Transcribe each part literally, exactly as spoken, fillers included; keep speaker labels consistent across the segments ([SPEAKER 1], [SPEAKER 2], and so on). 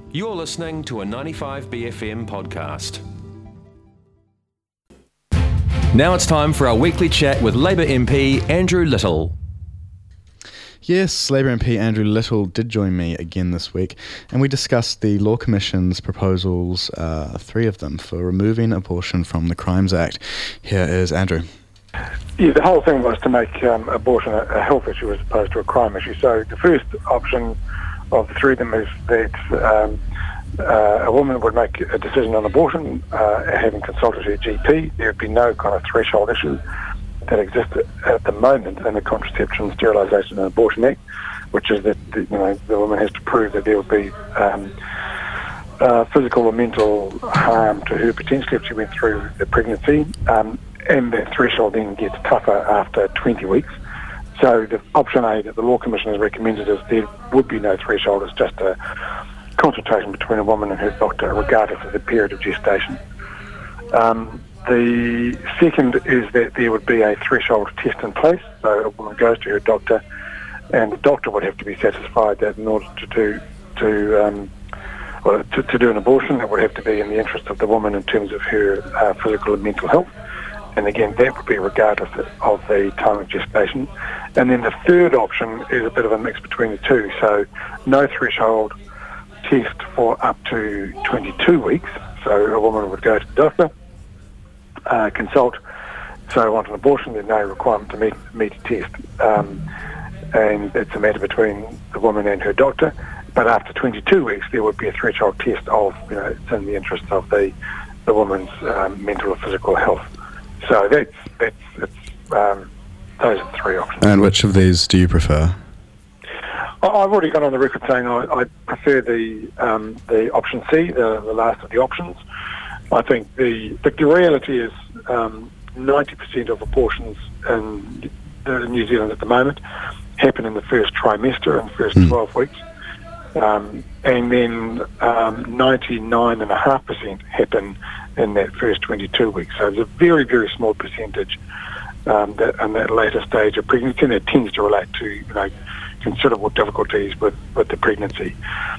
[SPEAKER 1] You're listening to a ninety-five B F M podcast. Now it's time for our weekly chat with Labour M P Andrew Little.
[SPEAKER 2] Yes, Labour M P Andrew Little did join me again this week, and we discussed the Law Commission's proposals, uh, three of them, for removing abortion from the Crimes Act. Here is Andrew.
[SPEAKER 3] Yeah, the whole thing was to make um, abortion a, a health issue as opposed to a crime issue. So the first option of the three of them is that um, uh, a woman would make a decision on abortion, uh, having consulted her G P. There would be no kind of threshold issue that exists at the moment in the Contraception, Sterilisation and Abortion Act, which is that the, you know, the woman has to prove that there will be um, uh, physical or mental harm to her potentially if she went through the pregnancy, um, and that threshold then gets tougher after twenty weeks. So the option A that the Law Commission has recommended is there would be no threshold. It's just a consultation between a woman and her doctor, regardless of the period of gestation. Um, the second is that there would be a threshold test in place. So a woman goes to her doctor, and the doctor would have to be satisfied that in order to do to um, well, to, to do an abortion, it would have to be in the interest of the woman in terms of her uh, physical and mental health. And again, that would be regardless of the time of gestation. And then the third option is a bit of a mix between the two. So no threshold test for up to twenty-two weeks. So a woman would go to the doctor, uh, consult, so I want an abortion, there's no requirement to meet, meet a test. Um, and it's a matter between the woman and her doctor. But after twenty-two weeks, there would be a threshold test of, you know, it's in the interest of the, the woman's um, mental or physical health. So that's, that's, it's, um, those are the three options.
[SPEAKER 2] And which of these do you prefer?
[SPEAKER 3] I've already gone on the record saying I, I prefer the um, the option C, the, the last of the options. I think the the, the reality is um, ninety percent of abortions in, in New Zealand at the moment happen in the first trimester, in the first mm. twelve weeks. Um, and then um, ninety-nine point five percent happen in that first twenty-two weeks. So there's a very, very small percentage um, that in that later stage of pregnancy, and it tends to relate to, you know, considerable difficulties with, with the pregnancy.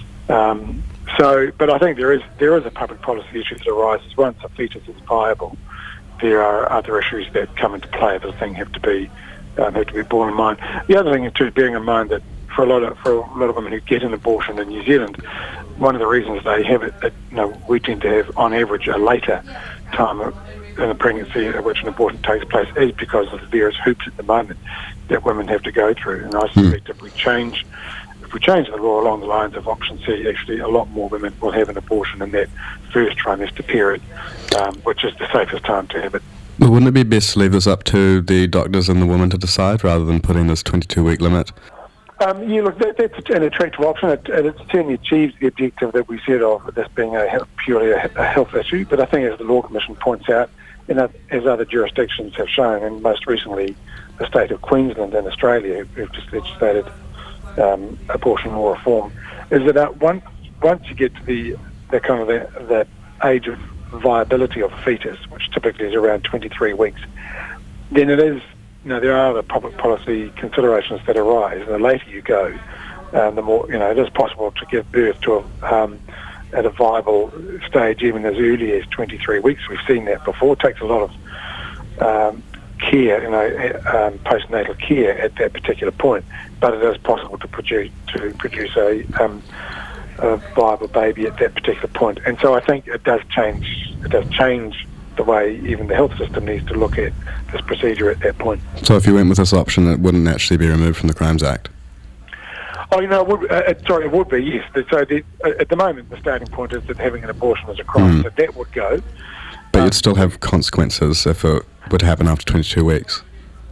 [SPEAKER 3] Um, so, but I think there is there is a public policy issue that arises once a fetus is viable. There are other issues that come into play that I think have to be um, have to be borne in mind. The other thing is too, bearing in mind that for a lot of for a lot of women who get an abortion in New Zealand, one of the reasons they have it, it you know, we tend to have on average a later time of, in a pregnancy at which an abortion takes place is because of the various hoops at the moment that women have to go through. And I suspect mm. if we change if we change the law along the lines of option C, actually a lot more women will have an abortion in that first trimester period, um, which is the safest time to have it.
[SPEAKER 2] Well, wouldn't it be best to leave this up to the doctors and the woman to decide rather than putting this twenty-two week limit?
[SPEAKER 3] Um, yeah, look, that, that's an attractive option. It, it certainly achieves the objective that we set of this being a health, purely a, a health issue. But I think, as the Law Commission points out, and as other jurisdictions have shown, and most recently the state of Queensland in Australia, who've just legislated um, abortion law reform, is that uh, once once you get to the, the kind of the, the age of viability of a fetus, which typically is around twenty-three weeks, then it is, you know, there are other public policy considerations that arise. And the later you go, um, the more, you know, it is possible to give birth to a, um, at a viable stage even as early as twenty-three weeks. We've seen that before. It takes a lot of um, care, you know, um, postnatal care at that particular point, but it is possible to produce to produce a, um, a viable baby at that particular point. And so I think it does change. It does change the way even the health system needs to look at this procedure at that point.
[SPEAKER 2] So if you went with this option, it wouldn't actually be removed from the Crimes Act?
[SPEAKER 3] Oh, you know, it would, uh, sorry, it would be, yes. So the, uh, at the moment, the starting point is that having an abortion is a crime, mm. so that would go.
[SPEAKER 2] But
[SPEAKER 3] um,
[SPEAKER 2] you'd still have consequences if it would happen after twenty-two weeks?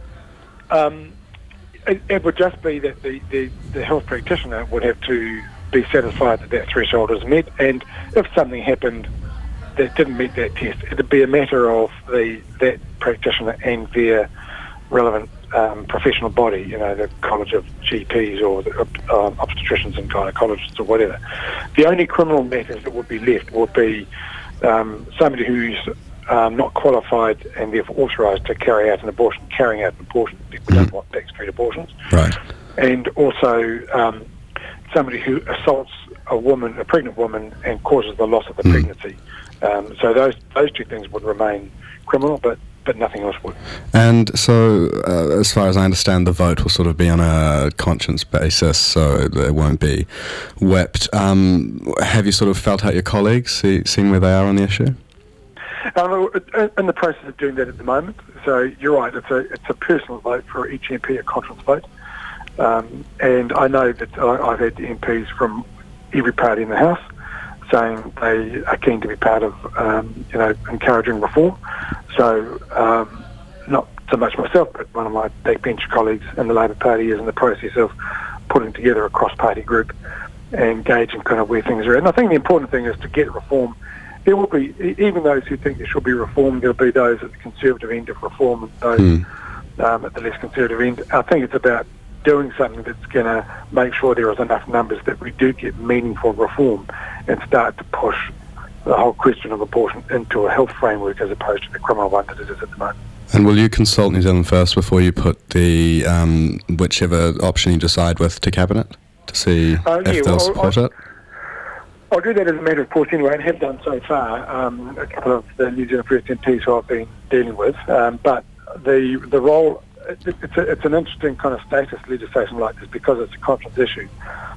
[SPEAKER 3] Um, it, it would just be that the, the, the health practitioner would have to be satisfied that that threshold is met, and if something happened that didn't meet that test, it'd be a matter of the that practitioner and their relevant um, professional body, you know, the College of G Ps or the uh, obstetricians and gynecologists or whatever. The only criminal matters that would be left would be um, somebody who's um, not qualified and therefore authorised to carry out an abortion, carrying out an abortion. People mm. don't want backstreet abortions.
[SPEAKER 2] Right.
[SPEAKER 3] And also um, somebody who assaults a woman, a pregnant woman, and causes the loss of the
[SPEAKER 2] mm.
[SPEAKER 3] pregnancy. Um, so those those two things would remain criminal, but but nothing else would.
[SPEAKER 2] And so, uh, as far as I understand, the vote will sort of be on a conscience basis, so it won't be whipped. Um, have you sort of felt out your colleagues, see, seeing where they are on the issue?
[SPEAKER 3] Um, in the process of doing that at the moment. So you're right, it's a it's a personal vote for each M P, a conscience vote. Um, and I know that I, I've had M Ps from every party in the House saying they are keen to be part of, um, you know, encouraging reform. So um, not so much myself, but one of my backbench colleagues in the Labour Party is in the process of putting together a cross-party group and gauging kind of where things are at. And I think the important thing is to get reform. There will be, even those who think there should be reform, there will be those at the Conservative end of reform and those mm. um, at the less Conservative end. I think it's about doing something that's going to make sure there is enough numbers that we do get meaningful reform and start to push the whole question of abortion into a health framework as opposed to the criminal one that it is at the moment.
[SPEAKER 2] And will you consult New Zealand First before you put the um, whichever option you decide with to Cabinet to see
[SPEAKER 3] uh,
[SPEAKER 2] if
[SPEAKER 3] yeah,
[SPEAKER 2] they'll
[SPEAKER 3] well,
[SPEAKER 2] support
[SPEAKER 3] I'll,
[SPEAKER 2] it?
[SPEAKER 3] I'll do that as a matter of course anyway, and have done so far. Um, a couple of the New Zealand First M Ps who I've been dealing with, um, but the the role it, it's a, it's an interesting kind of status legislation like this because it's a conscience issue.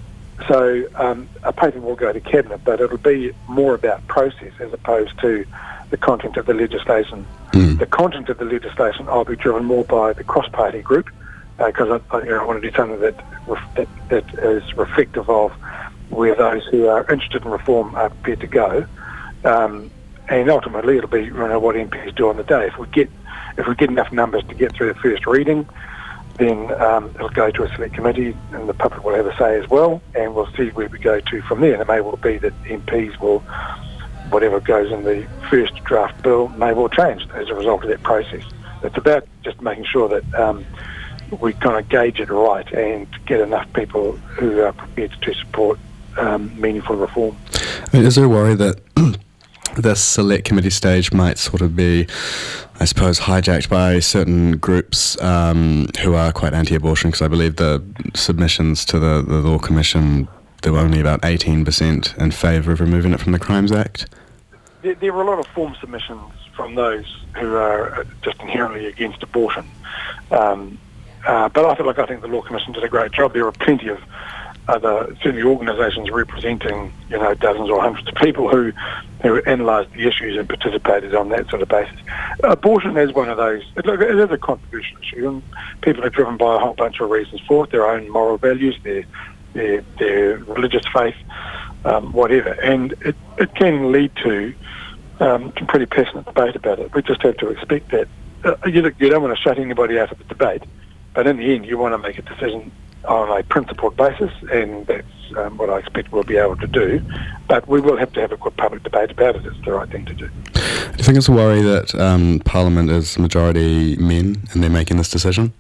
[SPEAKER 3] So um, a paper will go to Cabinet, but it'll be more about process as opposed to the content of the legislation. Mm. The content of the legislation I'll be driven more by the cross-party group because uh, I, you know, I want to do something that, that that is reflective of where those who are interested in reform are prepared to go. Um, and ultimately it'll be, you know, what M Ps do on the day. If we get if we get enough numbers to get through the first reading, then um, it'll go to a select committee and the public will have a say as well, and we'll see where we go to from there. And it may well be that M Ps will, whatever goes in the first draft bill may well change as a result of that process. It's about just making sure that um, we kind of gauge it right and get enough people who are prepared to support um, meaningful reform.
[SPEAKER 2] I mean, is there a worry that this select committee stage might sort of be, I suppose, hijacked by certain groups um, who are quite anti-abortion? Because I believe the submissions to the, the Law Commission, there were only about eighteen percent in favour of removing it from the Crimes Act.
[SPEAKER 3] There, there were a lot of form submissions from those who are just inherently against abortion. Um, uh, but I feel like I think the Law Commission did a great job. There are plenty of other, certainly organisations representing, you know, dozens or hundreds of people who who analysed the issues and participated on that sort of basis. Abortion is one of those, it, it is a controversial issue, and people are driven by a whole bunch of reasons for it, their own moral values, their their, their religious faith, um, whatever, and it, it can lead to um, some pretty passionate debate about it. We just have to expect that. Uh, you, you don't want to shut anybody out of the debate, but in the end you want to make a decision on a principled basis, and that's um, what I expect we'll be able to do. But we will have to have a good public debate about it. It's the right thing to do.
[SPEAKER 2] Do you think it's a worry that um, Parliament is majority men and they're making this decision?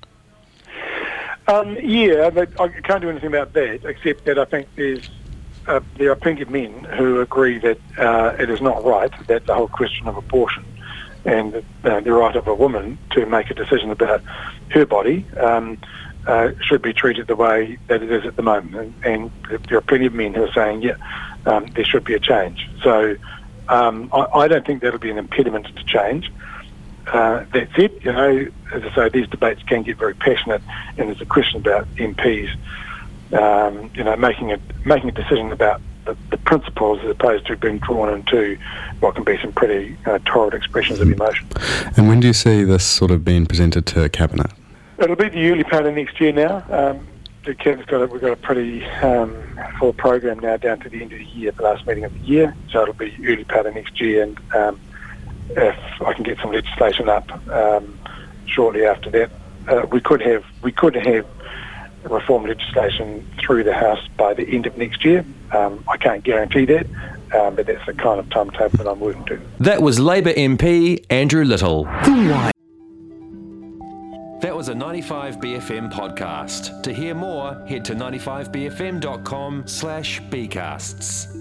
[SPEAKER 3] Um, yeah, but I can't do anything about that, except that I think there's uh, there are plenty of men who agree that uh, it is not right, that the whole question of abortion and uh, the right of a woman to make a decision about her body um, Uh, should be treated the way that it is at the moment, and, and there are plenty of men who are saying, yeah, um, there should be a change. So um, I, I don't think that'll be an impediment to change. Uh, that's it, you know, as I say, these debates can get very passionate, and there's a question about M Ps, um, you know, making a making a decision about the, the principles as opposed to being drawn into what can be some pretty uh, torrid expressions of emotion.
[SPEAKER 2] And when do you see this sort of being presented to Cabinet?
[SPEAKER 3] It'll be the early part of next year now. Um, the Cabinet's got a, we've got a pretty um, full program now down to the end of the year, the last meeting of the year. So it'll be early part of next year, and um, if I can get some legislation up um, shortly after that, uh, we could have we could have reform legislation through the House by the end of next year. Um, I can't guarantee that, um, but that's the kind of timetable that I'm working to.
[SPEAKER 1] That was Labour M P Andrew Little. That was a ninety-five B F M podcast. To hear more, head to ninety-five b f m dot com slash bcasts.